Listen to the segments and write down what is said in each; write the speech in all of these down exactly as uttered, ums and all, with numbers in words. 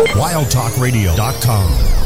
wild talk radio dot com.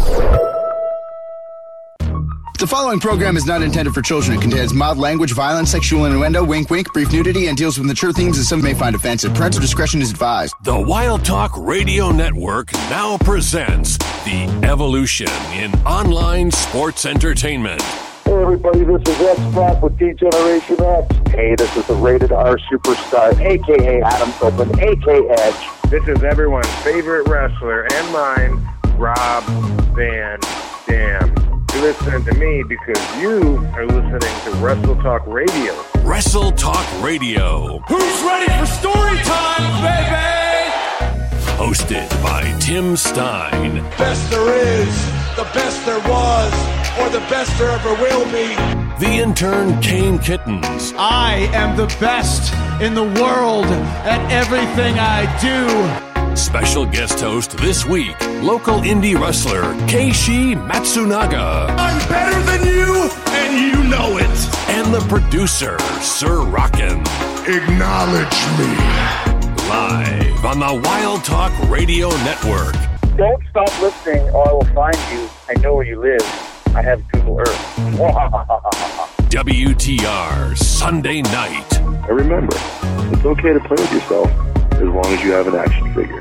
The following program is not intended for children. It contains mild language, violence, sexual innuendo, wink wink, brief nudity, and deals with mature themes that some may find offensive. Parental discretion is advised. The Wild Talk Radio Network now presents The Evolution in Online Sports Entertainment. Hey everybody, this is X-Pac with D-Generation X. Hey, this is the Rated R Superstar, a k a. Adam Copeland, a k a. Edge. This is everyone's favorite wrestler and mine, Rob Van Dam. You listen to me because you are listening to Wrestle Talk Radio. Wrestle Talk Radio. Who's ready for story time, baby? Hosted by Tim Stein. Best there is, the best there was, or the best there ever will be. The intern Kane Kittens. I am the best in the world at everything I do. Special guest host this week, local indie wrestler Keishi Matsunaga. I'm better than you, and you know it. And the producer, Sir Rockin'. Acknowledge me. Live on the Wild Talk Radio Network. Don't stop listening or I will find you. I know where you live. I have Google Earth. W T R Sunday night. And remember, it's okay to play with yourself as long as you have an action figure.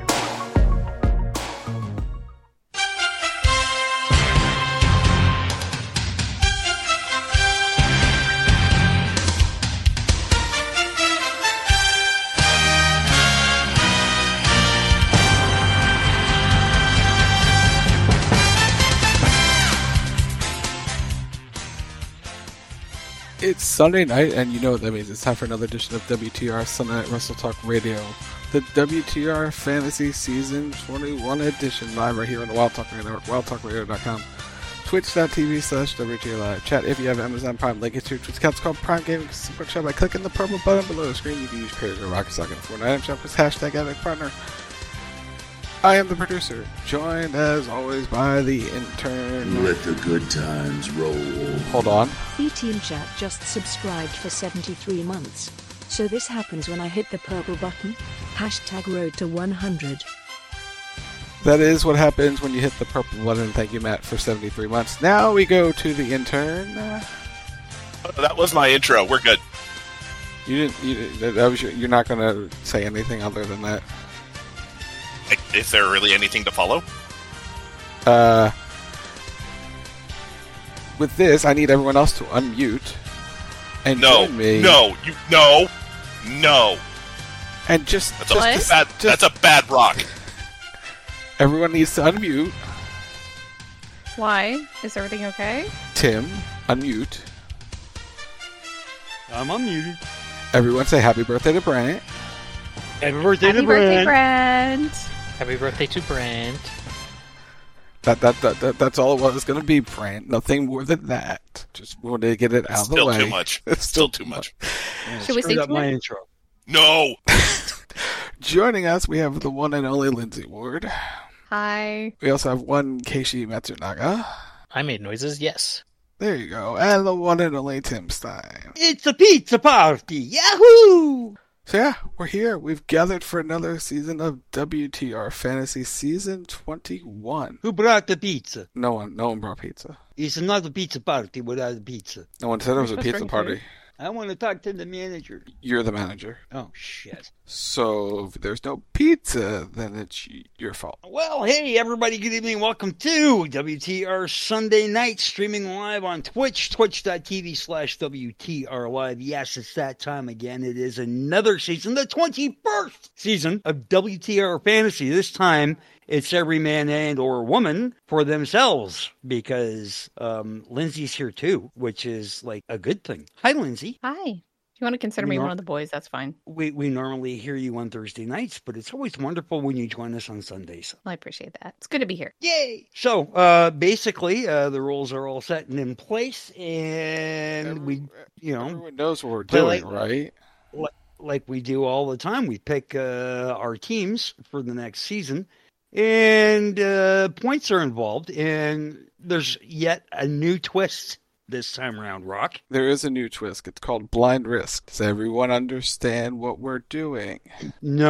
It's Sunday night, and you know what that means. It's time for another edition of W T R Sunday Night Wrestle Talk Radio. The W T R Fantasy Season twenty-one edition, live right here on the Wild Talk Radio Network, wild talk radio dot com, twitch.tv slash WTR Live. Chat, if you have Amazon Prime, link it to your Twitch account. It's called Prime Gaming. Support the show by clicking the purple button below the screen. You can use Pairs or Rocket Sock and Fortnite item shop with hashtag Epic Partner. I am the producer, joined as always by the intern. Let the good times roll. Hold on. E-Team Chat just subscribed for seventy-three months. So this happens when I hit the purple button. Hashtag road to one hundred. That is what happens when you hit the purple button. Thank you, Matt, for seventy-three months. Now we go to the intern. That was my intro. We're good. You didn't. You, that was your, you're not going to say anything other than that. Is there really anything to follow? Uh, with this, I need everyone else to unmute and no, join me. No, you no, no. And just that's, just, a, bad, just that's a bad rock. Everyone needs to unmute. Why? Is everything okay? Tim, unmute. I'm unmuted. Everyone say happy birthday to Brant. Happy birthday Happy to birthday, Brent. Brent. Happy birthday to Brent. That, that that that that's all it was going to be, Brant. Nothing more than that. Just wanted to get it out it's of the way. Still too much. It's still too much. Yeah, Should we say up my intro? No. Joining us, we have the one and only Lindsay Ward. Hi. We also have one Keishi Matsunaga. I made noises, yes. There you go. And the one and only Tim Stein. It's a pizza party! Yahoo! So yeah, we're here. We've gathered for another season of W T R Fantasy Season twenty-one. Who brought the pizza? No one. No one brought pizza. It's not a pizza party without a pizza. No one said it was a pizza party. I want to talk to the manager. You're the manager. Oh, shit. So, if there's no pizza, then it's your fault. Well, hey, everybody, good evening. Welcome to W T R Sunday Night, streaming live on Twitch, twitch.tv slash WTR Live. Yes, it's that time again. It is another season, the twenty-first season of W T R Fantasy. This time, it's every man and or woman for themselves, because um, Lindsay's here too, which is like a good thing. Hi, Lindsay. Hi. If you want to consider me one of the boys, that's fine. We we normally hear you on Thursday nights, but it's always wonderful when you join us on Sundays. I appreciate that. It's good to be here. Yay! So, uh, basically, uh, the rules are all set and in place, and Every, we, you know... Everyone knows what we're doing, like, right? Like, like we do all the time. We pick uh, our teams for the next season, and uh, points are involved, and there's yet a new twist this time around, Rock. There is a new twist. It's called Blind Risk. Does everyone understand what we're doing? No.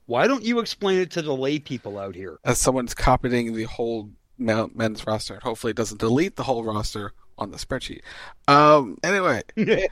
Why don't you explain it to the lay people out here? As someone's copying the whole men's roster, and hopefully it doesn't delete the whole roster on the spreadsheet. Um. Anyway.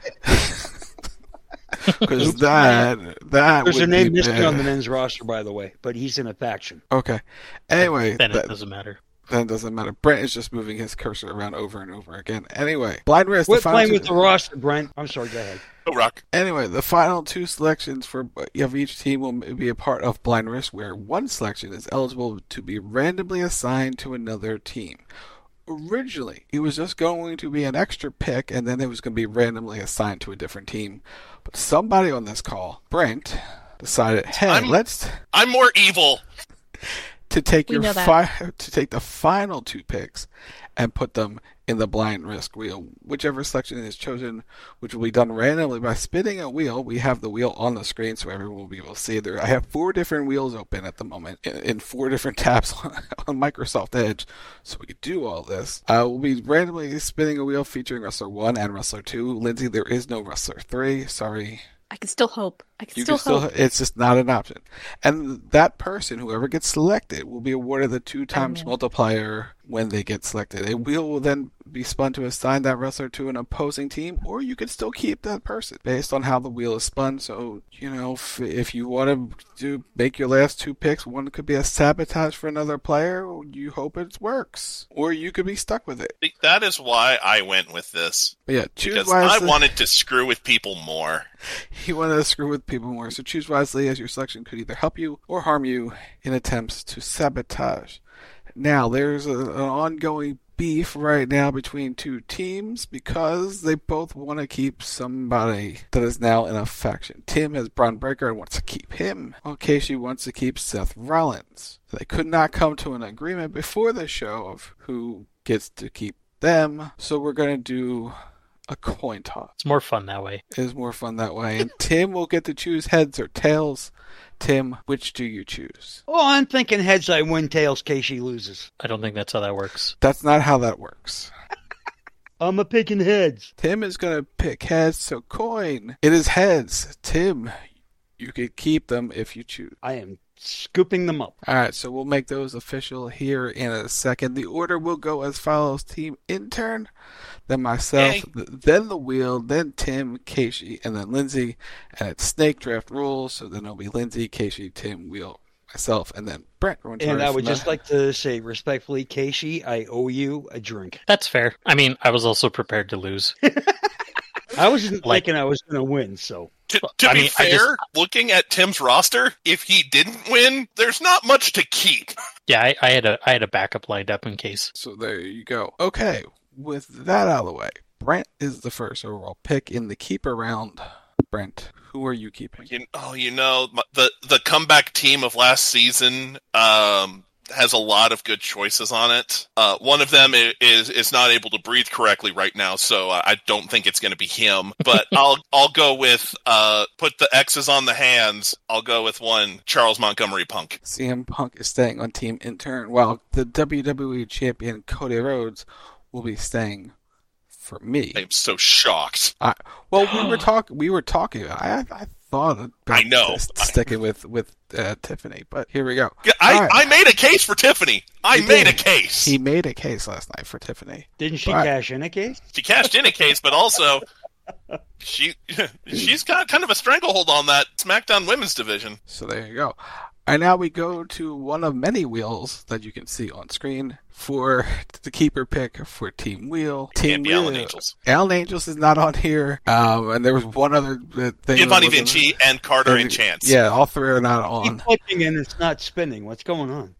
Because that, that There's a would name be missing bad. on the men's roster, by the way, but he's in a faction. Okay. Anyway. Then that, it doesn't matter. Then it doesn't matter. Brent is just moving his cursor around over and over again. Anyway. Blind Wrist. Quit the final playing two... with the roster, Brent. I'm sorry, go ahead. Go Rock. Anyway, the final two selections for of each team will be a part of Blind Wrist, where one selection is eligible to be randomly assigned to another team. Originally, it was just going to be an extra pick, and then it was going to be randomly assigned to a different team. But somebody on this call, Brent, decided, hey, I'm, let's I'm more evil to take We your know that. fi- to take the final two picks and put them in the blind risk wheel. Whichever selection is chosen, which will be done randomly by spinning a wheel. We have the wheel on the screen so everyone will be able to see it. There, I have four different wheels open at the moment in, in four different tabs on, on Microsoft Edge, so we can do all this. Uh, we'll be randomly spinning a wheel featuring Wrestler one and Wrestler two. Lindsay, there is no Wrestler three. Sorry. I can still hope. I can You still can still, hope. it's just not an option. And that person, whoever gets selected, will be awarded the two times man. multiplier when they get selected. A wheel will then be spun to assign that wrestler to an opposing team, or you can still keep that person based on how the wheel is spun. So, you know, if, if you want to do, make your last two picks, one could be a sabotage for another player, you hope it works. Or you could be stuck with it. That is why I went with this. But yeah, choose because wisely. I wanted to screw with people more. You want to screw with people more, so choose wisely, as your selection could either help you or harm you in attempts to sabotage. Now, there's a, an ongoing beef right now between two teams because they both want to keep somebody that is now in a faction. Tim has Braun Breaker and wants to keep him, while Casey wants to keep Seth Rollins. They could not come to an agreement before the show of who gets to keep them, so we're going to do a coin toss. It's more fun that way. It is more fun that way. And Tim will get to choose heads or tails. Tim, which do you choose? Oh, I'm thinking heads I win, tails Casey loses. I don't think that's how that works. That's not how that works. I'm a picking heads. Tim is going to pick heads, so coin. It is heads. Tim, you can keep them if you choose. I am scooping them up. All right, so we'll make those official here in a second. The order will go as follows. Team intern, then myself, Hey. th- then the wheel, then Tim, Casey, and then Lindsay. And it's snake draft rules, so then it'll be Lindsay, Casey, Tim, wheel, myself, and then Brent. And I would just like to say respectfully, Casey, I owe you a drink. That's fair. I mean, I was also prepared to lose. I wasn't Like- thinking I was going to win, so. To, to I be mean, I fair, just- looking at Tim's roster, if he didn't win, there's not much to keep. Yeah, I, I had a I had a backup lined up in case. So there you go. Okay, with that out of the way, Brent is the first overall pick in the keeper round. Brent, who are you keeping? You, oh, you know, the the comeback team of last season um, has a lot of good choices on it. Uh, one of them is is not able to breathe correctly right now, so I don't think it's going to be him. But I'll I'll go with uh, put the X's on the hands. I'll go with one Charles Montgomery Punk. C M Punk is staying on Team Intern, while the W W E champion Cody Rhodes will be staying for me. I'm so shocked. I, well, we were talking. We were talking. I I thought about I know. this, sticking with with uh, Tiffany, but here we go. I, All right. I made a case for Tiffany. I He made did. a case. He made a case last night for Tiffany. Didn't she But- cash in a case? She cashed in a case, but also she she's got kind of a stranglehold on that SmackDown Women's division. So there you go. And now we go to one of many wheels that you can see on screen for the keeper pick for Team Wheel. Team Can't be Wheel. Alan Angels. Alan Angels is not on here. Um, and there was one other uh, thing. Giovanni that wasn't- Vinci and Carter and Chance. Yeah, all three are not Keep on. clicking and it's not spinning. What's going on?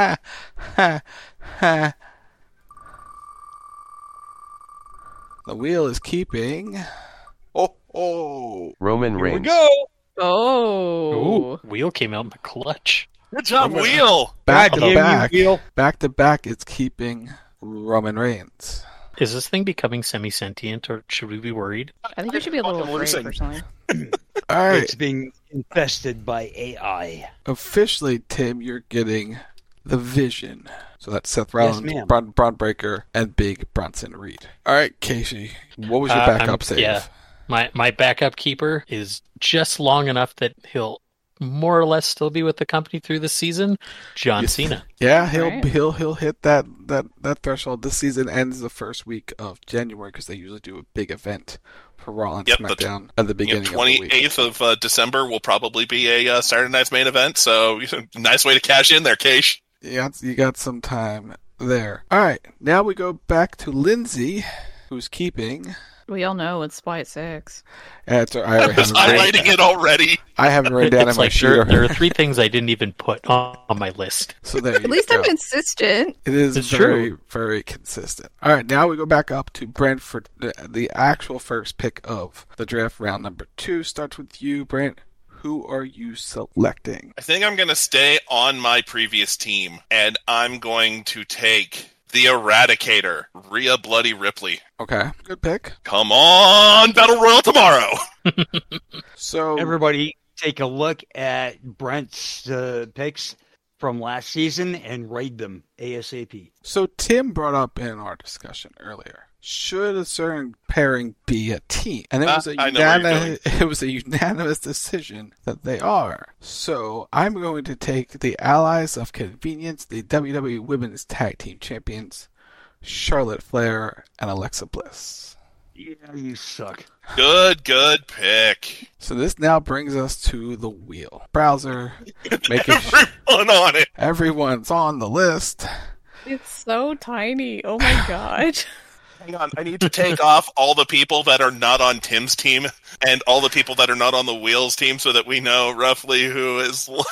The wheel is keeping. Oh, oh. Roman Here we Reigns. go. Oh. Ooh, wheel came out in the clutch. Good job, Wheel. Back God to damn you, back. Wheel. Back to back, it's keeping Roman Reigns. Is this thing becoming semi-sentient, or should we be worried? I think you should be a little Fucking afraid, losing. personally. All right. It's being infested by A I. Officially, Tim, you're getting the Vision. So that's Seth Rollins, ma'am. Braun, Braun Breaker, and Big Bronson Reed. All right, Casey, what was your Uh, backup I'm- save? Yeah, my my backup keeper is just long enough that he'll more or less still be with the company through the season, John Cena. Yeah, he'll Right. he'll he'll hit that, that, that threshold. This season ends the first week of January because they usually do a big event for Raw and Yep, the SmackDown at the beginning of the week. twenty-eighth of uh, December will probably be a uh, Saturday Night's main event, so nice way to cash in there, Keish. You got, you got some time there. All right, now we go back to Lindsay, who's keeping. We all know it's Spy Six. That's, I, I was highlighting it already. I haven't written down It's in my like sheet. there, there are three things I didn't even put on, on my list. So there At you least go. I'm consistent. It is It's very, true. very consistent. All right, now we go back up to Brent for the, the actual first pick of the draft round number two. Starts with you, Brent. Who are you selecting? I think I'm going to stay on my previous team, and I'm going to take the Eradicator, Rhea Bloody Ripley. Okay, good pick. Come on, Battle Royal tomorrow. So Everybody take a look at Brent's uh, picks from last season and rate them ASAP. So Tim brought up in our discussion earlier, should a certain pairing be a team? And it was a Uh, I know where you're unanimous, it was a unanimous decision that they are. So I'm going to take the Allies of Convenience, the W W E Women's Tag Team Champions, Charlotte Flair and Alexa Bliss. Yeah, you suck. Good, good pick. So this now brings us to the wheel browser, making sure Everyone on it. everyone's on the list. It's so tiny. Oh my god. Hang on, I need to take off all the people that are not on Tim's team and all the people that are not on the Wheels team so that we know roughly who is what.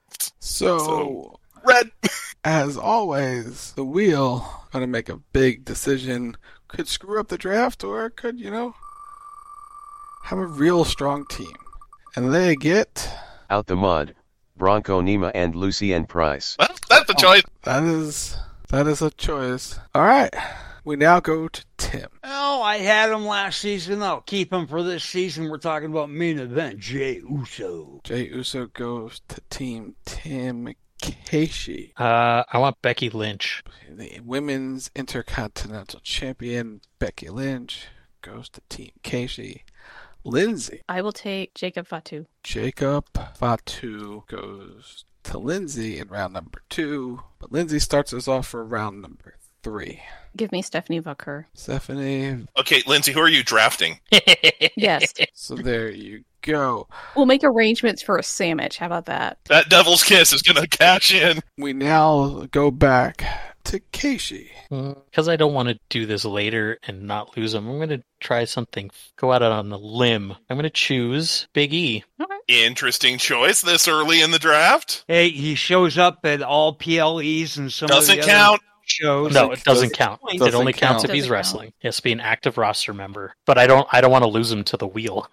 So, So, red. as always, the wheel going to make a big decision. Could screw up the draft or could, you know, have a real strong team. And they get... Out the mud, Bronco Nima and Lucien Price. Well, that's the choice. That is, that is a choice. All right. We now go to Tim. Oh, I had him last season. I'll keep him for this season. We're talking about main event, Jey Uso. Jey Uso goes to Team Tim Keishi. Uh, I want Becky Lynch. The Women's Intercontinental Champion, Becky Lynch, goes to Team Keishi. Lindsay. I will take Jacob Fatu. Jacob Fatu goes to Lindsay in round number two. But Lindsay starts us off for round number three. Give me Stephanie Vucker. Stephanie. Okay, Lindsay, who are you drafting? Yes. So there you go. We'll make arrangements for a sandwich. How about that? That Devil's Kiss is going to cash in. We now go back to Keishi. Because I don't want to do this later and not lose him, I'm going to try something, go out on a limb. I'm going to choose Big E. Interesting choice this early in the draft. Hey, he shows up at all P L Es and some Doesn't of the count. Other shows. No, it doesn't count. Doesn't It only counts count. if he's Doesn't wrestling. He has to be an active roster member. But I don't I don't want to lose him to the wheel.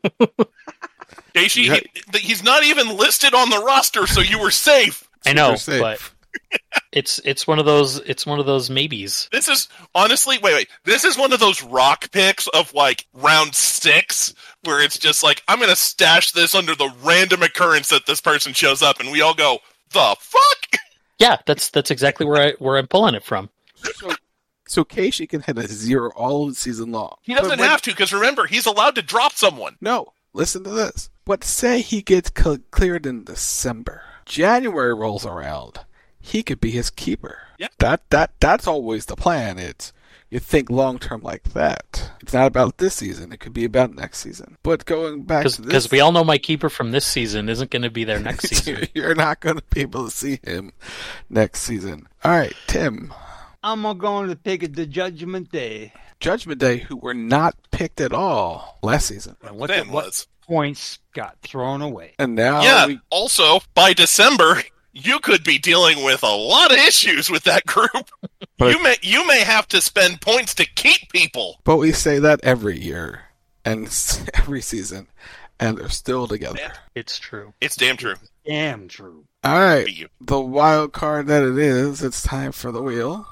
Keishi, Yeah. he, he's not even listed on the roster, so you were safe. I know, Super but safe. it's it's one of those it's one of those maybes. This is honestly, wait, wait. This is one of those rock picks of like round six, where it's just like I'm gonna stash this under the random occurrence that this person shows up, and we all go, "The fuck." Yeah, that's that's exactly where I where I'm pulling it from. So, so Keishi can hit a zero all season long. He doesn't But when- have to, because remember, he's allowed to drop someone. No, listen to this. But say he gets cl- cleared in December. January rolls around. He could be his keeper. Yeah. That that that's always the plan. It's you think long term like that. It's not about this season. It could be about next season. But going back to this, Because we all know my keeper from this season isn't going to be there next season. you're not going to be able to see him next season. All right, Tim. I'm going to pick the Judgment Day. Judgment Day, who were not picked at all last season, And what, Ben the, what was. points got thrown away. and now yeah. we, Also, by December, you could be dealing with a lot of issues with that group. But- you may you may have to spend points to keep people. but we say that every year and s- every season, and they're still together. It's true. It's damn true. Damn true. All right, Be you. the wild card that it is. It's time for the wheel.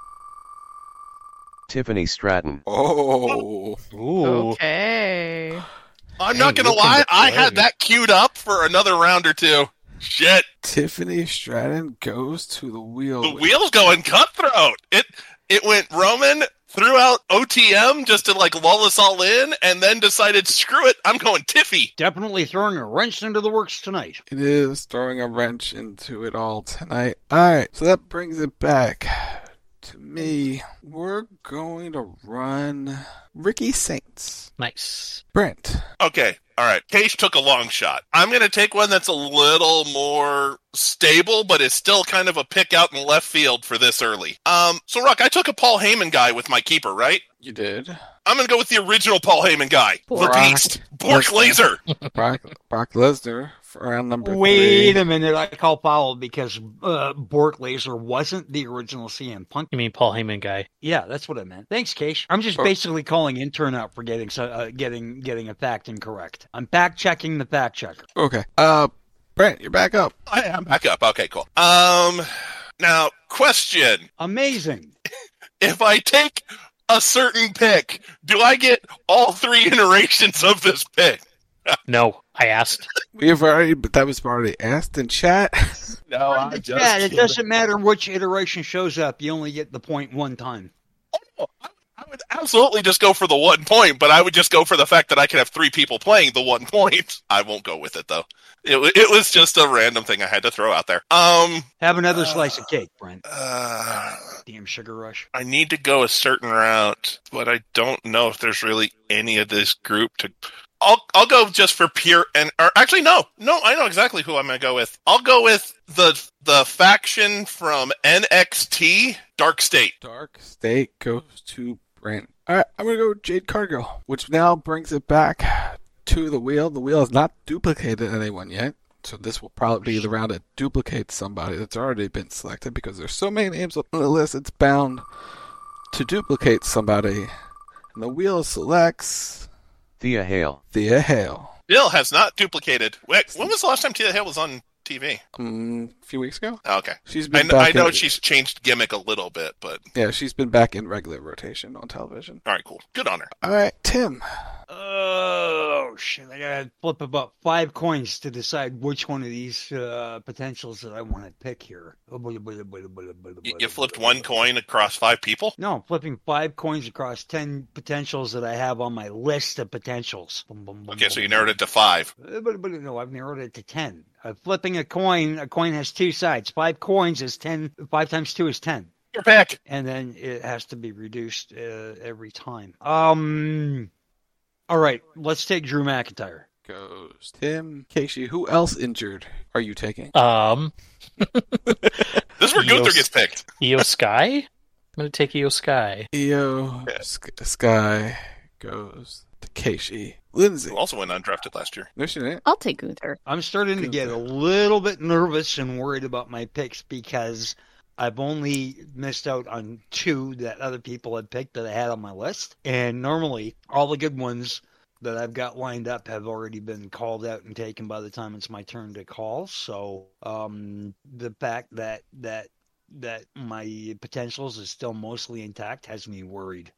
Tiffany Stratton. Oh, Ooh. Okay. I'm Hey, not gonna looking lie, to I play. had that queued up for another round or two. Shit, Tiffany Stratton goes to the wheel. the with- wheel's going cutthroat. It it went Roman, threw out O T M just to like lull us all in, and then decided, screw it, I'm going Tiffy. Definitely throwing a wrench into the works tonight. It is throwing a wrench into it all tonight. Alright, so that brings it back to me. We're going to run Ricky Saints. Nice. Brent. Okay, alright. Case took a long shot. I'm going to take one that's a little more stable, but it's still kind of a pick out in left field for this early. Um, so, Rock, I took a Paul Heyman guy with my keeper, right? You did. I'm going to go with the original Paul Heyman guy. Brock the Beast. Bork Laser. Brock, Brock Lesnar for round number Wait three. a minute, I call foul because uh, Bork Laser wasn't the original C M Punk. You mean Paul Heyman guy? Yeah, that's what I meant. Thanks, Keish. I'm just Oh. basically calling intern out for getting so- uh, getting getting a fact incorrect. I'm fact checking the fact checker. Okay. Uh, Brent, you're back up. I am back up. Okay, cool. Um, now, question. Amazing. If I take a certain pick, do I get all three iterations of this pick? No, I asked. We have already, but that was already asked in chat. No, I'm just Yeah, it kidding. doesn't matter which iteration shows up. You only get the point one time. I would absolutely just go for the one point, but I would just go for the fact that I could have three people playing the one point. I won't go with it, though. It, wa- it was just a random thing I had to throw out there. Um, Have another slice of cake, Brent. uh, Damn sugar rush. I need to go a certain route, but I don't know if there's really any of this group to... I'll I'll go just for pure and or actually no no I know exactly who I'm gonna go with. I'll go with the the faction from N X T Dark State. Dark State goes to Brent. All right, I'm gonna go with Jade Cargill, which now brings it back to the wheel. The wheel has not duplicated anyone yet, so this will probably be the round that duplicates somebody that's already been selected because there's so many names on the list. It's bound to duplicate somebody, and the wheel selects Thea Hale. Thea Hale. Bill has not duplicated. Wait, when was the last time Tia Hale was on T V? Um, a few weeks ago. Oh, okay, She's I, been kn- I back know in- she's changed gimmick a little bit, but Yeah, she's been back in regular rotation on television. all right, cool, good on her. All right, Tim. Oh shit! I gotta flip about five coins to decide which one of these uh, potentials that I want to pick here. You, you flipped one coin across five people. No, I'm flipping five coins across ten potentials that I have on my list of potentials. Okay, so you narrowed it to five. Uh, But, but no, I've narrowed it to ten. I'm flipping a coin. A coin has two sides. Five coins is ten. Five times two is ten. Your pick. And then it has to be reduced uh, every time. Um. All right, let's take Drew McIntyre. Goes Tim. Casey, who else injured are you taking? Um, This is where Io Gunther gets picked. Io Sky? I'm going to take Io Sky. Io Sk- Sky goes to Casey. Lindsay. Who also went undrafted last year. No, she didn't. I'll take Gunther. I'm starting to get a little bit nervous and worried about my picks because I've only missed out on two that other people had picked that I had on my list. And normally, all the good ones that I've got lined up have already been called out and taken by the time it's my turn to call. So um, the fact that that that my potentials is still mostly intact has me worried.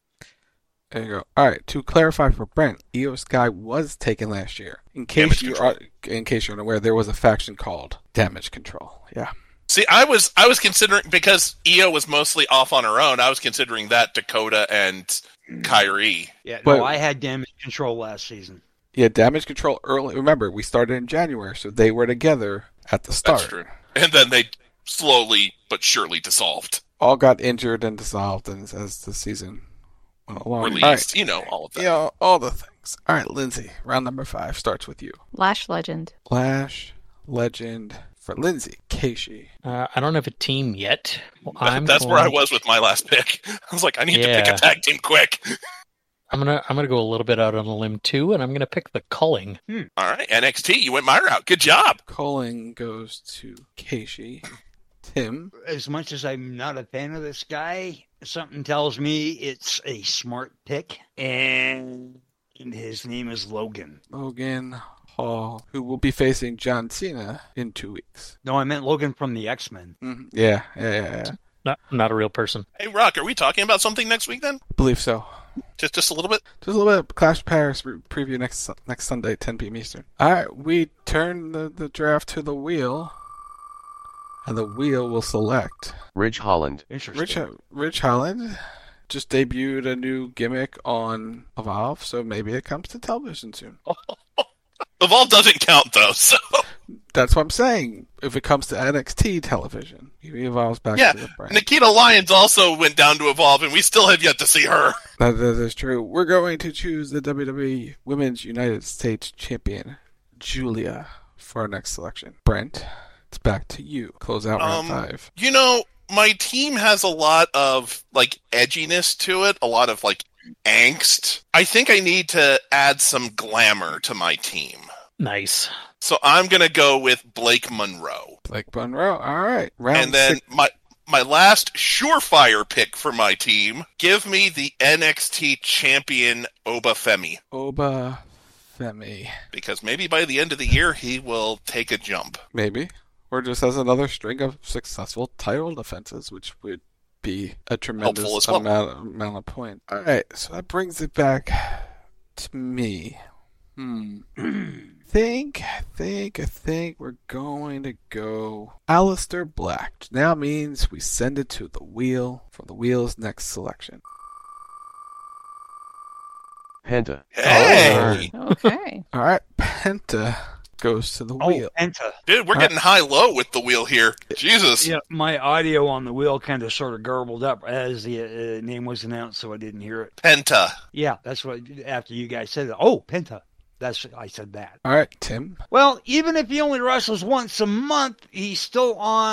There you go. All right. To clarify for Brent, Io Sky was taken last year. In case Damage you Control. are, in case you're unaware, there was a faction called Damage Control. Yeah. See, I was I was considering because Io was mostly off on her own. I was considering that Dakota and Kyrie. Yeah, But- no, I had damage control last season. Yeah. Damage Control early. Remember, we started in January, so they were together at the start. That's true. And then they slowly but surely dissolved, All got injured and dissolved, and as the season went along. released. All right. You know all of that. Yeah, all the things. All right, Lindsay. Round number five starts with you. Lash Legend. Lash Legend for Lindsay. Casey. Uh, I don't have a team yet. Well, I'm That's going, where I was with my last pick. I was like, I need to pick Yeah. a tag team quick. I'm gonna I'm gonna go a little bit out on a limb too, and I'm gonna pick the Culling. All right, N X T, you went my route. Good job. Calling goes to Casey. Tim. As much as I'm not a fan of this guy, something tells me it's a smart pick, and his name is Logan. Logan Hall, who will be facing John Cena in two weeks. No, I meant Logan from the X-Men. Mm-hmm. Yeah, yeah, yeah, yeah. Not not a real person. Hey, Rock, are we talking about something next week then? I believe so. Just just a little bit? Just a little bit of Clash of Paris re- preview next next Sunday, ten p.m. Eastern. All right, we turn the, the draft to the wheel, and the wheel will select Ridge Holland. Interesting. Rich Rich Holland. just debuted a new gimmick on Evolve, so maybe it comes to television soon. Evolve doesn't count, though, so... That's what I'm saying. If it comes to N X T television, he evolves back yeah, to the brand. Nikita Lyons also went down to Evolve, and we still have yet to see her. That, that is true. We're going to choose the W W E Women's United States Champion, Julia, for our next selection. Brent, it's back to you. Close out round Um, five. You know, my team has a lot of, like, edginess to it, a lot of, like, angst. I think I need to add some glamour to my team. Nice. So I'm going to go with Blake Monroe. Blake Monroe, all right. Round and then six. my my last surefire pick for my team, give me the N X T champion Oba Femi. Oba Femi. Because maybe by the end of the year, he will take a jump. Maybe. Or just has another string of successful title defenses, which would be a tremendous Helpful as well. amount, amount of points. All right, so that brings it back to me. Hmm. think, I think, I think we're going to go Aleister Black. Which now means we send it to the wheel for the wheel's next selection. Penta. Hey! Okay. All right, Penta goes to the Oh, wheel. Penta. Dude, we're getting high-low with the wheel here. Jesus. Yeah, my audio on the wheel kind of sort of garbled up as the uh, name was announced, so I didn't hear it. Penta. Yeah, that's what, after you guys said it. Oh, Penta. That's I said that. All right, Tim. Well, even if he only wrestles once a month, he's still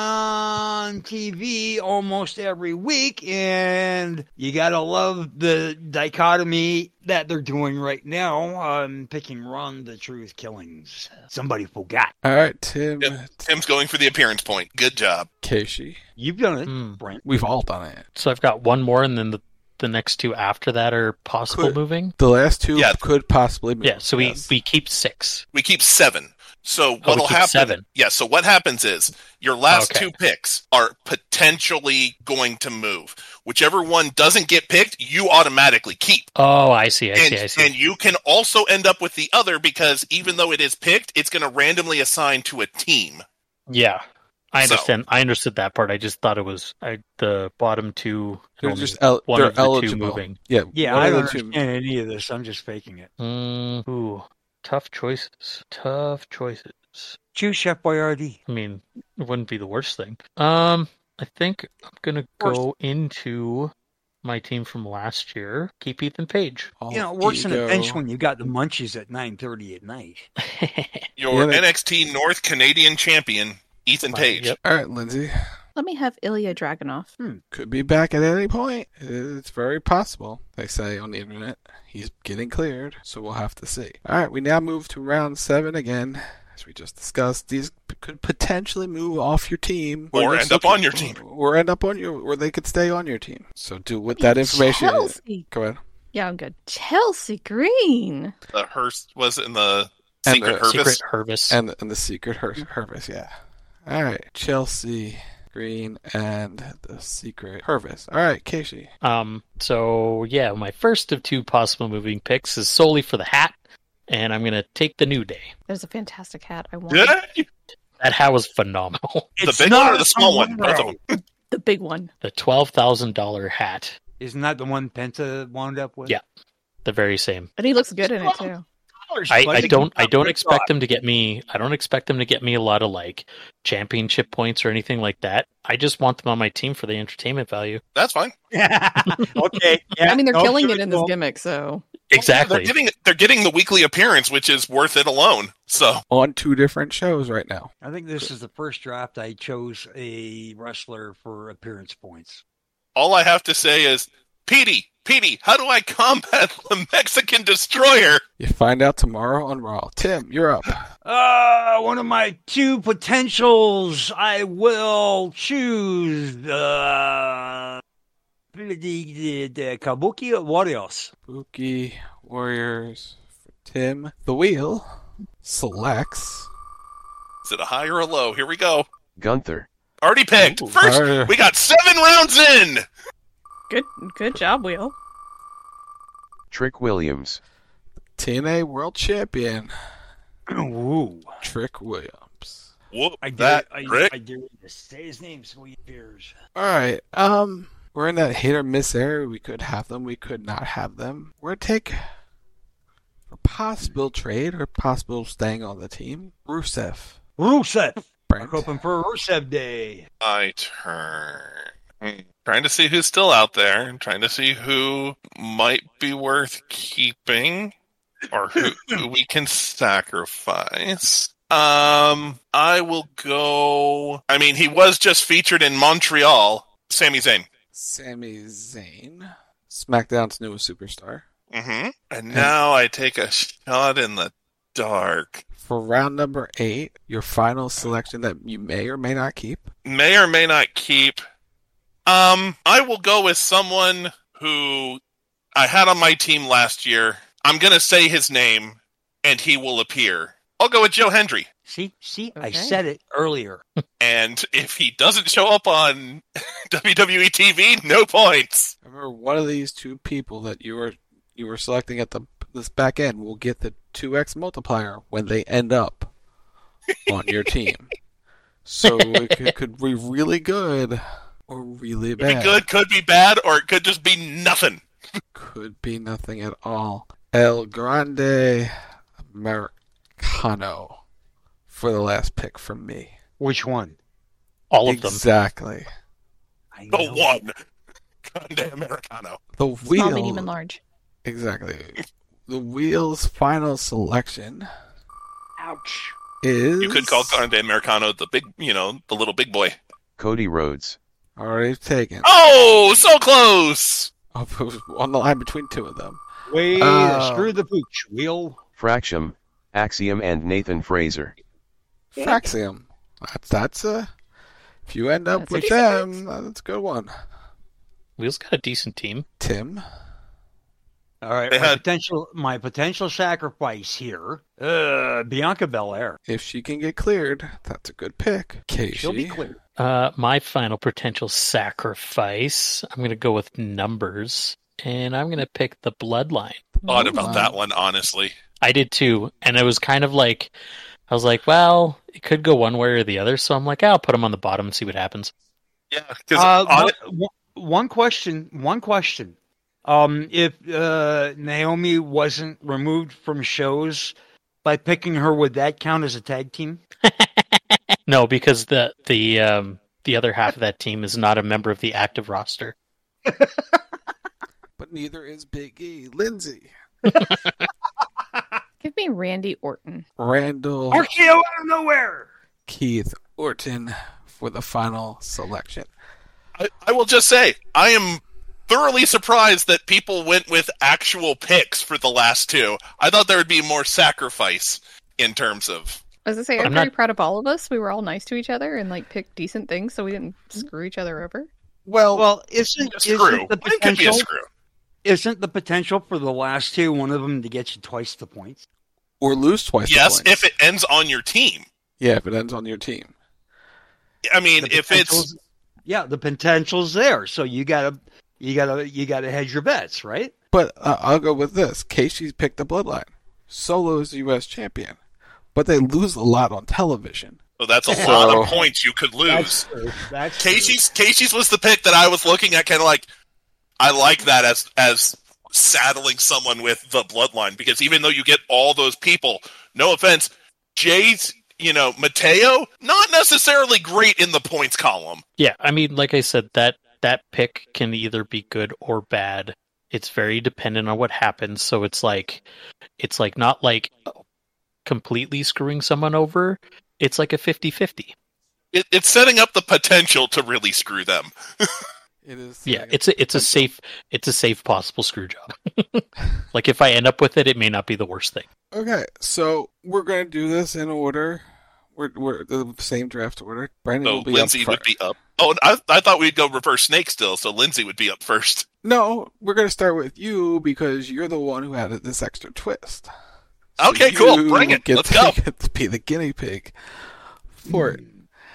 on T V almost every week, and you gotta love the dichotomy that they're doing right now. I'm picking Ron the Truth Killings. Somebody forgot. All right, Tim. Yep. Tim's going for the appearance point. Good job. Keishi. You've done it, Mm. Brent. We've all done it. So I've got one more, and then the, the next two after that are possible Could- moving? The last two Yeah. could possibly move. Yeah, so we, yes. we keep six. We keep seven. So Oh, we what'll keep happen? seven. Yeah. So what happens is your last Okay. two picks are potentially going to move. Whichever one doesn't get picked, you automatically keep. Oh, I see, I and, see, I see. and you can also end up with the other because even though it is picked, it's going to randomly assign to a team. Yeah. I So- understand. I understood that part. I just thought it was I, the bottom two. They're only just el- one they're of the two eligible. moving. Yeah, Yeah, one I of don't the two- understand any of this. I'm just faking it. Mm, ooh, tough choices. Tough choices. Choose Chef Boyardee. I mean, it wouldn't be the worst thing. Um, I think I'm gonna go into my team from last year. Keep Ethan Page. You know, worse than a bench when you got the munchies at nine thirty at night. Your Yeah, N X T North Canadian champion, Ethan Page. Yep. All right, Lindsay. Let me have Ilya Dragunov. Could be back at any point. It's very possible. They say on the internet he's getting cleared, so we'll have to see. All right, we now move to round seven again. As we just discussed, these p- could potentially move off your team, Or you're end up looking- on your team. or end up on your, or they could stay on your team. So do with that information. Chelsea. Go ahead. Yeah, I'm good. Chelsea Green. The Hearst was in the And Secret the- Hervis. Secret Hervis. And and the secret Her- Hervis, yeah. All right, Chelsea Green and the secret Hervis. All right, Keishi. Um, so yeah, my first of two possible moving picks is solely for the hat, and I'm gonna take the New Day. There's a fantastic hat. I want Yeah. That hat was phenomenal. The It's big not one or a the small one? Both of sombrero. them. the big one. The twelve thousand dollar hat. Isn't that the one Penta wound up with? Yeah, the very same. And he looks good in it too. I, I don't I don't expect them to get me I don't expect them to get me a lot of like championship points or anything like that. I just want them on my team for the entertainment value. That's fine. Okay. Yeah. I mean, they're no, killing sure, it in this cool. gimmick, so Exactly. They're getting they're getting the weekly appearance, which is worth it alone. So On two different shows right now. I think this is the first draft I chose a wrestler for appearance points. all I have to say is, Petey, Petey, how do I combat the Mexican Destroyer? You find out tomorrow on Raw. Tim, you're up. Uh, one of my two potentials, I will choose uh, the, the, the Kabuki Warriors. Kabuki Warriors for Tim. The wheel selects. Is it a high or a low? Here we go. Gunther. Already picked. Ooh. First, Alright. we got seven rounds in. good good job, Wheel. Trick Williams. T N A World Champion. Ooh. Trick Williams. Whoop I did, that, I, Rick. I dare you to say his name so he appears. All right. Um, we're in that hit or miss area. We could have them, we could not have them. We're going to take a possible trade or possible staying on the team. Rusev. Rusev. Brent. We're hoping for a Rusev day. My turn. Hmm. Trying to see who's still out there. I'm trying to see who might be worth keeping or who, who we can sacrifice. Um, I will go... I mean, he was just featured in Montreal. Sami Zayn. Sami Zayn. SmackDown's newest superstar. Mm-hmm. And now I take a shot in the dark. For round number eight, your final selection that you may or may not keep. May or may not keep. Um, I will go with someone who I had on my team last year. I'm going to say his name, and he will appear. I'll go with Joe Hendry. See, see, Okay. I said it earlier. And if he doesn't show up on W W E T V, no points. Remember, one of these two people that you were you were selecting at the this back end will get the two X multiplier when they end up on your team. So it could, could be really good or really Could bad. be good, could be bad, or it could just be nothing. Could be nothing at all. El Grande Americano for the last pick from me. Which one? All of them. Exactly. I The know. one. Grande Americano. The Small, medium, wheel. and large. Exactly. The wheel's final selection Ouch. is You could call Grande Americano the big, you know, the little big boy. Cody Rhodes. already taken. Oh, so close! Oh, it was on the line between two of them. Way Uh, to screw the pooch, Wheel. Fraxium, Axiom and Nathan Fraser. Fraxium. That's that's a. If you end up That's a with decent them, that's a good one. Wheel's got a decent team. Tim. All right, They my had- potential my potential sacrifice here, uh, Bianca Belair. If she can get cleared, that's a good pick. Casey. She'll be cleared. Uh, my final potential sacrifice, I'm going to go with numbers, and I'm going to pick the Bloodline. Thought about that one, honestly. I did too, and it was kind of like, I was like, well, it could go one way or the other, so I'm like, I'll put them on the bottom and see what happens. Yeah, because Uh, on one, it, one- one question. One question. Um, if uh, Naomi wasn't removed from shows by picking her, would that count as a tag team? No, because the the um, the other half of that team is not a member of the active roster. But neither is Big E. Lindsay. Give me Randy Orton. Randall. R K O out of nowhere. Keith Orton for the final selection. I, I will just say, I am thoroughly surprised that people went with actual picks for the last two. I thought there would be more sacrifice in terms of... I was gonna say, I'm, I'm very not- proud of all of us. We were all nice to each other and like picked decent things, so we didn't screw each other over. Well, Well, isn't, A screw. isn't the It could be a potential screw. isn't the potential for the last two one of them to get you twice the points? or lose twice. the Yes, points. if it ends on your team. Yeah, if it ends on your team. I mean, The if it's... potential's- yeah, the potential's there, so you gotta you gotta you gotta hedge your bets, right? But uh, I'll go with this. Casey's picked the Bloodline. Solo is the U S champion. But they lose a lot on television. So that's a So- lot of points you could lose. That's true. That's true. Casey's Casey's was the pick that I was looking at, kind of like, I like that as as saddling someone with the Bloodline, because even though you get all those people, no offense, Jay's, you know, Mateo, not necessarily great in the points column. Yeah, I mean, like I said, that that pick can either be good or bad. It's very dependent on what happens. So it's like, it's like not like completely screwing someone over. It's like a fifty-fifty. It, it's setting up the potential to really screw them. It is. Yeah, it's a it's a safe it's a safe possible screw job. Like if I end up with it, it may not be the worst thing. Okay, so we're going to do this in order. We're, we're the same draft order. Brandon So will be Lindsay up would first. be up. Oh, I, I thought we'd go reverse snake still, so Lindsay would be up first. No, we're going to start with you because you're the one who added this extra twist. So Okay, cool. you Bring it. Get Let's to, go. Get to be the guinea pig for it.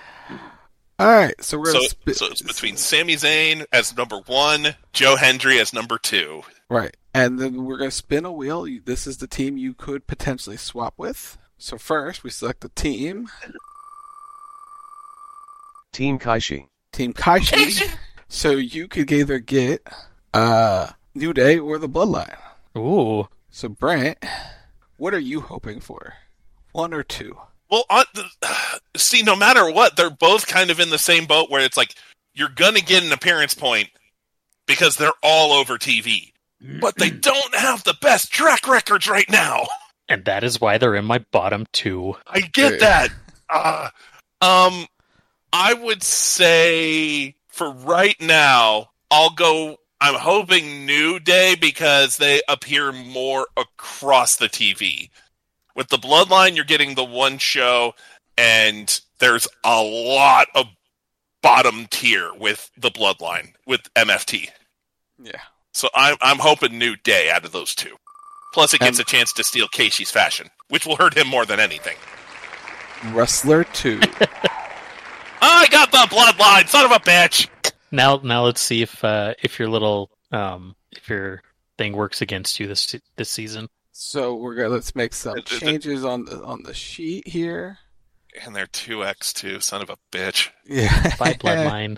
All right, so we're So, going to spit. so it's between Sami Zayn as number one, Joe Hendry as number two. Right, and then we're going to spin a wheel. You- This is the team you could potentially swap with. So first, we select the team. Team Kaishi. Team Kaishi So you could either get uh, New Day or the Bloodline. Ooh. So Brent, what are you hoping for? One or two? Well, on the, see, no matter what, they're both kind of in the same boat where it's like you're going to get an appearance point because they're all over T V. But they don't have the best track records right now. And that is why they're in my bottom two. I get that. Uh, um, I would say for right now, I'll go, I'm hoping New Day because they appear more across the T V. With the Bloodline, you're getting the one show, and there's a lot of bottom tier with the Bloodline, with M F T. Yeah. So I'm I'm hoping New Day out of those two. Plus, it gets And- a chance to steal Keishi's fashion, which will hurt him more than anything. Wrestler two. I got the Bloodline, son of a bitch! Now, now let's see if uh, if your little um, if your thing works against you this this season. So we're gonna let's make some Is it- changes on the on the sheet here. And they're two X two, son of a bitch. Yeah. By Bloodline.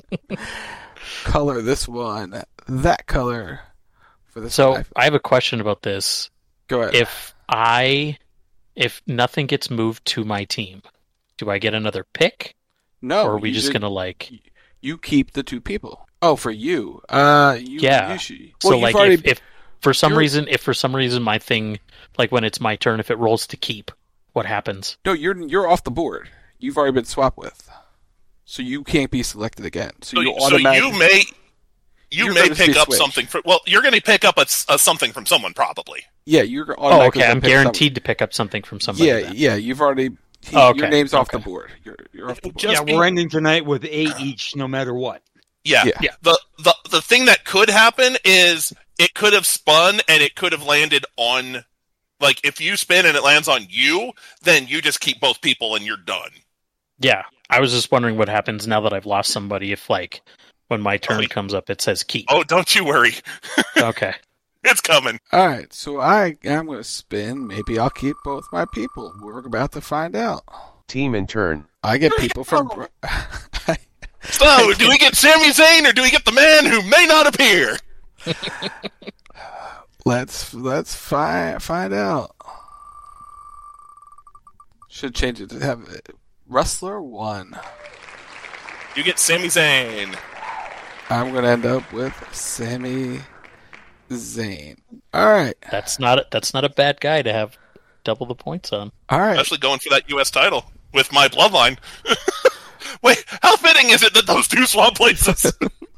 Color this one, that color for this. So one. I have a question about this. Go ahead. If I, if nothing gets moved to my team, do I get another pick? No, Or are we you just should- gonna like? You keep the two people. Oh, for you. Uh, you, Yeah. You should, So well, like, you've already, if, if for some you're- reason, if for some reason my thing, like when it's my turn, if it rolls to keep, what happens? no, you're you're off the board. You've already been swapped with, so you can't be selected again. So, So, you so automatically. you may you You're may gonna pick be up switched. something. For, well, you're going to pick up a, a something from someone probably. Yeah, you're Oh, automatically. okay. gonna I'm pick guaranteed to pick up something from somebody. Somebody. Yeah, then. yeah. You've already. He, Oh, okay. Your name's off Okay. the board. You're you're off the board. Yeah, Just be- we're ending tonight with eight each, no matter what. Yeah, Yeah. yeah. The, the the thing that could happen is it could have spun and it could have landed on, like, if you spin and it lands on you, then you just keep both people and you're done. Yeah, I was just wondering what happens now that I've lost somebody. If like when my turn Oh, comes up, it says keep. Oh, don't you worry. Okay. It's coming. All right, so I I'm going to spin. Maybe I'll keep both my people. We're about to find out. Team in turn. I get people from. So, do we get Sami Zayn or do we get the man who may not appear? Let's let's find find out. Should change it to have it. Wrestler one. You get Sami Zayn. I'm gonna end up with Sami Zayn. All right, That's not a, that's not a bad guy to have double the points on. all right. Especially going for that U S title with my bloodline. Wait, how fitting is it that those two swap places?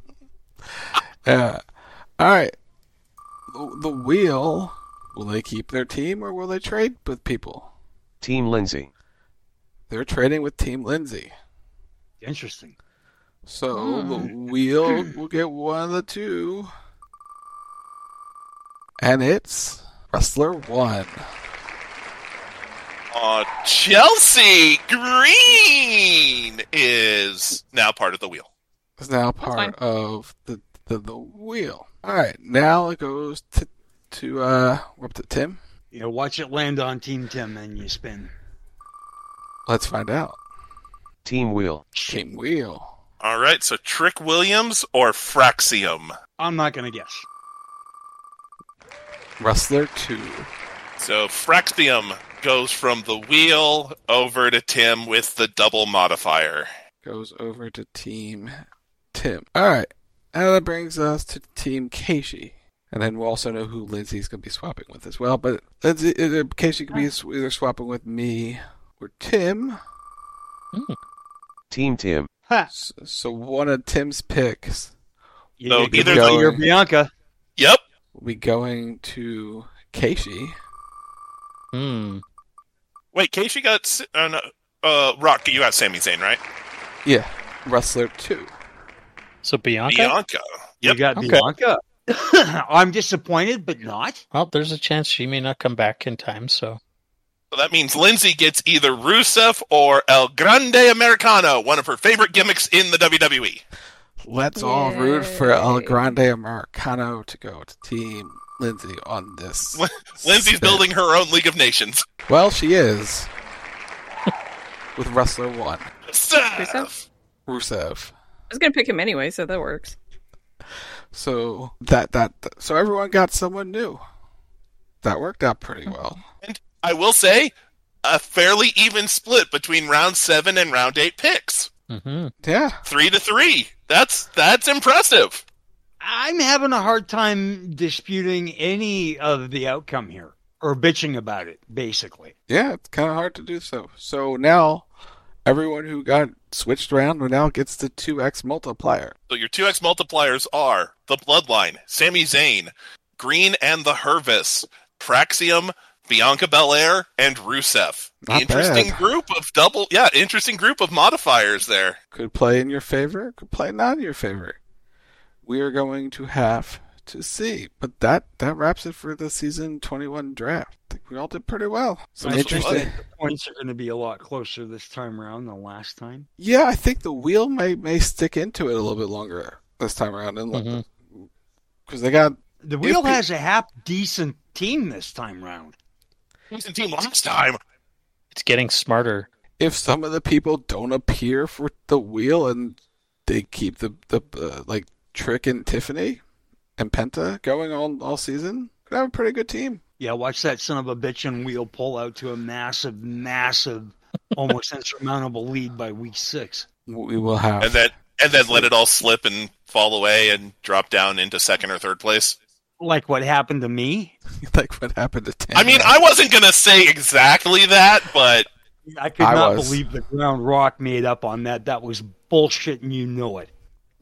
Yeah. All right. The, the wheel. Will they keep their team or will they trade with people? Team Lindsay. They're trading with Team Lindsay. Interesting. So the wheel will get one of the two. And it's Wrestler one. Uh, Chelsea Green is now part of the wheel. Is now fine. part of the, the the wheel. All right, now it goes to to uh, we're up to Tim. You know, watch it land on Team Tim and you spin. Let's find out. Team Wheel. Team Wheel. All right, so Trick Williams or Fraxium? I'm not going to guess. Wrestler two. So Fraxium goes from the wheel over to Tim with the double modifier. Goes over to Team Tim. All right, now that brings us to Team Keishi. And then we'll also know who Lindsay's going to be swapping with as well. But Lindsay, uh, Keishi could be either swapping with me or Tim. Mm. Team Tim. So, so one of Tim's picks You No, you could either go the- your Bianca. Yep. will be going to Keishi. Hmm. Wait, Casey got S- uh, no, uh Rock. You got Sami Zayn, right? Yeah, Wrestler two. So Bianca. Bianca. You Yep. got Okay. Bianca. I'm disappointed, but not. Well, there's a chance she may not come back in time. So So that means Lindsay gets either Rusev or El Grande Americano, one of her favorite gimmicks in the W W E. Let's all root for El Grande Americano to go to Team Lindsay on this. Lindsay's spin. building her own League of Nations. Well, she is. With Wrestler one. Rusev. Rusev. was gonna pick him anyway, so that works. So that that so everyone got someone new. That worked out pretty well. And I will say, a fairly even split between round seven and round eight picks. Mm-hmm. Yeah, three to three. That's that's impressive. I'm having a hard time disputing any of the outcome here or bitching about it. Basically, yeah, it's kind of hard to do so. So now, everyone who got switched around now gets the two X multiplier. So your two X multipliers are the Bloodline, Sami Zayn, Green and the Hervis, Praxium, Bianca Belair, and Rusev. Not interesting bad. group of double, yeah, interesting group of modifiers there. Could play in your favor, could play not in your favor. We are going to have to see. But that, that wraps it for the season twenty-one draft. I think we all did pretty well. Some I interesting. think the points are going to be a lot closer this time around than last time. Yeah, I think the wheel may may stick into it a little bit longer this time around, and because mm-hmm. they got the wheel has a half decent team this time round. Decent team last time. It's getting smarter. If some of the people don't appear for the wheel and they keep the the uh, like Trick and Tiffany and Penta going all all season, could have a pretty good team. Yeah, watch that son of a bitch and wheel pull out to a massive, massive, almost insurmountable lead by week six. We will have, and then and then let it all slip and fall away and drop down into second or third place. Like what happened to me? Like what happened to Tim? I mean, I wasn't gonna say exactly that, but I could I not was. believe the ground rock made up on that. That was bullshit, and you know it.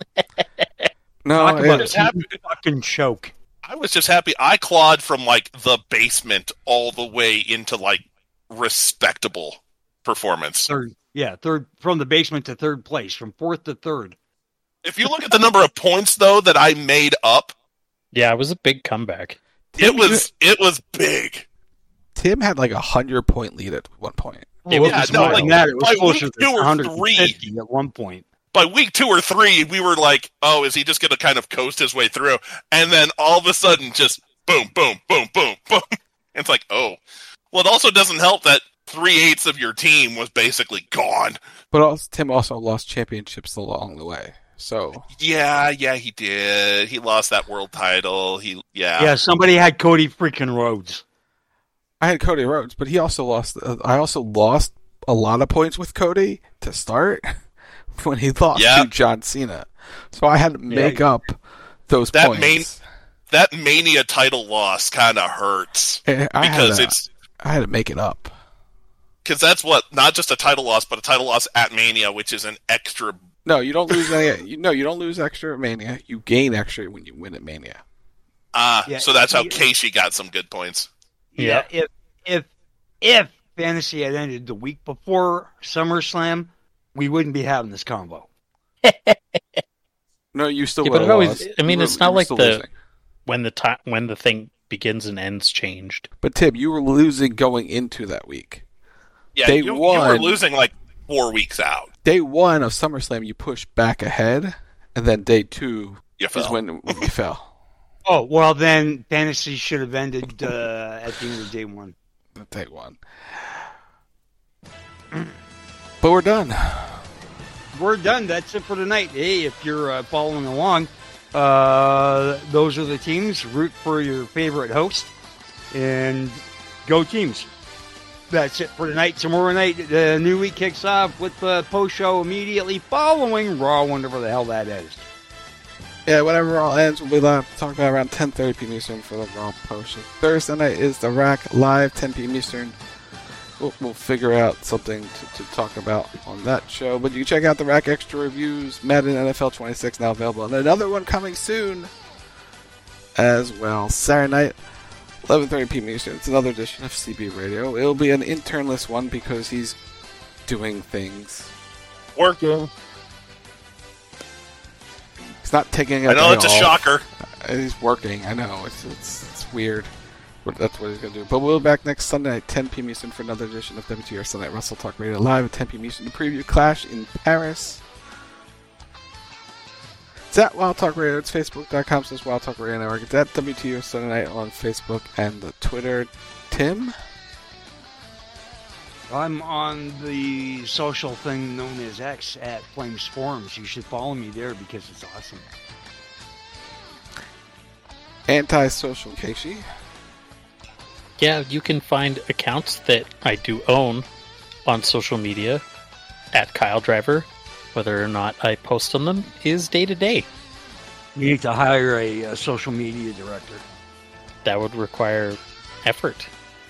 No, Talk about it's a happy. fucking choke. I was just happy I clawed from like the basement all the way into like respectable performance. Third, yeah, third from the basement to third place, from fourth to third. If you look at the number of points though that I made up, yeah, it was a big comeback. It was it was big. Tim had like a hundred point lead at one point. It was, yeah, was no, more like, than that. It was by closer week to two or one fifty three. at one point. By week two or three, we were like, "Oh, is he just going to kind of coast his way through?" And then all of a sudden, just boom, boom, boom, boom, boom. It's like, oh. Well, it also doesn't help that three eighths of your team was basically gone. But also, Tim also lost championships along the way. So yeah, yeah, he did. He lost that world title. He, yeah, yeah. Somebody had Cody freaking Rhodes. I had Cody Rhodes, but he also lost. Uh, I also lost a lot of points with Cody to start when he lost yeah. to John Cena. So I had to make yeah. up those that points. Main, that Mania title loss kind of hurts I, I because had to, it's. I had to make it up. Because that's what not just a title loss, but a title loss at Mania, which is an extra. No, you don't lose any. You, no, you don't lose extra at Mania. You gain extra when you win at Mania. Ah, uh, yeah, so that's how yeah. Casey got some good points. Yeah, yeah. if if if Fantasy had ended the week before SummerSlam, we wouldn't be having this combo. No, you still. Yeah, would but it have always. lost. I mean, You it's were- not you were like still the losing. when the time when the thing begins and ends changed. But Tim, you were losing going into that week. Yeah, Day you, you one, were losing like four weeks out. Day one of SummerSlam, you push back ahead, and then day two You is fell. when you fell. Oh well, then Fantasy should have ended uh, at the end of day one. Day one. But we're done. We're done. That's it for tonight. Hey, if you're uh, following along, uh, those are the teams. Root for your favorite host, and go teams. That's it for tonight. Tomorrow night, the new week kicks off with the post show immediately following Raw, whatever the hell that is. Yeah, whenever Raw ends, we'll be live talking about around ten thirty p.m. Eastern for the Raw post. Thursday night is the Rack live, ten p.m. Eastern. We'll, we'll figure out something to, to talk about on that show. But you can check out the Rack Extra Reviews, Madden N F L twenty-six now available, and another one coming soon as well. Saturday night, eleven thirty p.m. Eastern. It's another edition of C B Radio. It'll be an internless one because he's doing things. Working. He's not taking a I know day it's a off. shocker. He's working. I know. It's it's, it's weird. But that's what he's going to do. But we'll be back next Sunday at ten p.m. Eastern for another edition of W T R Sunday Wrestle Talk Radio Live at ten p.m. Eastern to preview Clash in Paris. It's at Wild Talk Radio. It's facebook.com slash Wild Talk Radio Network. It's at W T R Sunday Night on Facebook and the Twitter. Tim? I'm on the social thing known as X at Flames Forums. You should follow me there because it's awesome. Anti-social Keishi. Yeah, you can find accounts that I do own on social media at Kyle Driver. Whether or not I post on them is day to day. You need to hire a, a social media director. That would require effort.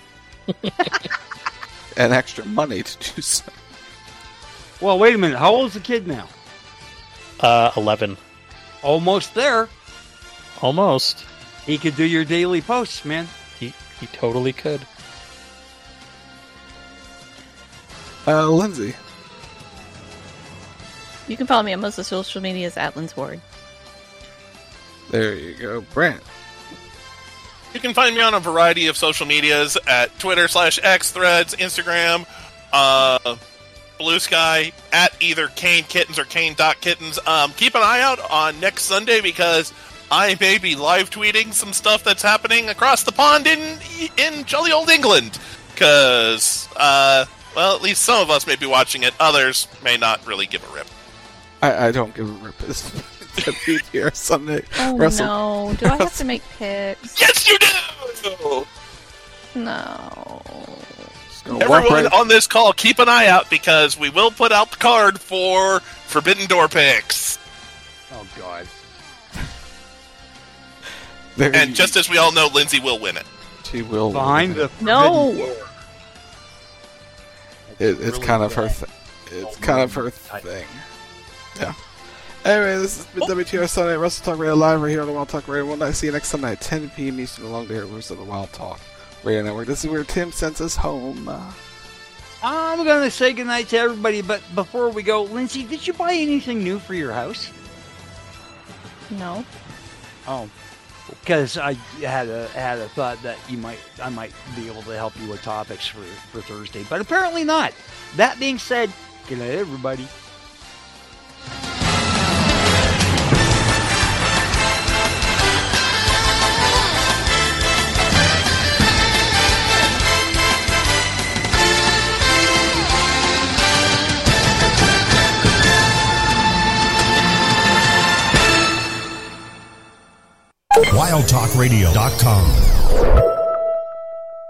And extra money to do so. Well, wait a minute. How old's the kid now? Uh, eleven. Almost there. Almost. He could do your daily posts, man. He he totally could. Uh, Lindsay. You can follow me on most of the social medias at Lynn's Ward. There you go. Brant. You can find me on a variety of social medias at Twitter slash X, Threads, Instagram, uh, Blue Sky, at either Kane Kittens or Kane.Kittens. Um, keep an eye out on next Sunday because I may be live tweeting some stuff that's happening across the pond in in jolly old England. Because, uh, well, at least some of us may be watching it. Others may not really give a rip. I, I don't give a rip. It's W T R Sunday. Oh Russell. no! Do I have to make picks? Yes, you do! No. Everyone on this call, keep an eye out because we will put out the card for Forbidden Door picks. Oh, God. And just as we all know, Lindsay will win it. She will. Behind the No. It, it's kind of her. Th- it's kind of her thing. Yeah. Anyway, this has been W T R Sunday Wrestle Talk Radio Live right here on the Wild Talk Radio. One night, see you next Sunday at ten p.m. Eastern along the airwaves of the Wild Talk Radio Network. This is where Tim sends us home. Uh, I'm going to say goodnight to everybody, but before we go, Lindsay, did you buy anything new for your house? No. Oh. Because I had a had a thought that you might I might be able to help you with topics for, for Thursday, but apparently not. That being said, good night, everybody. wild talk radio dot com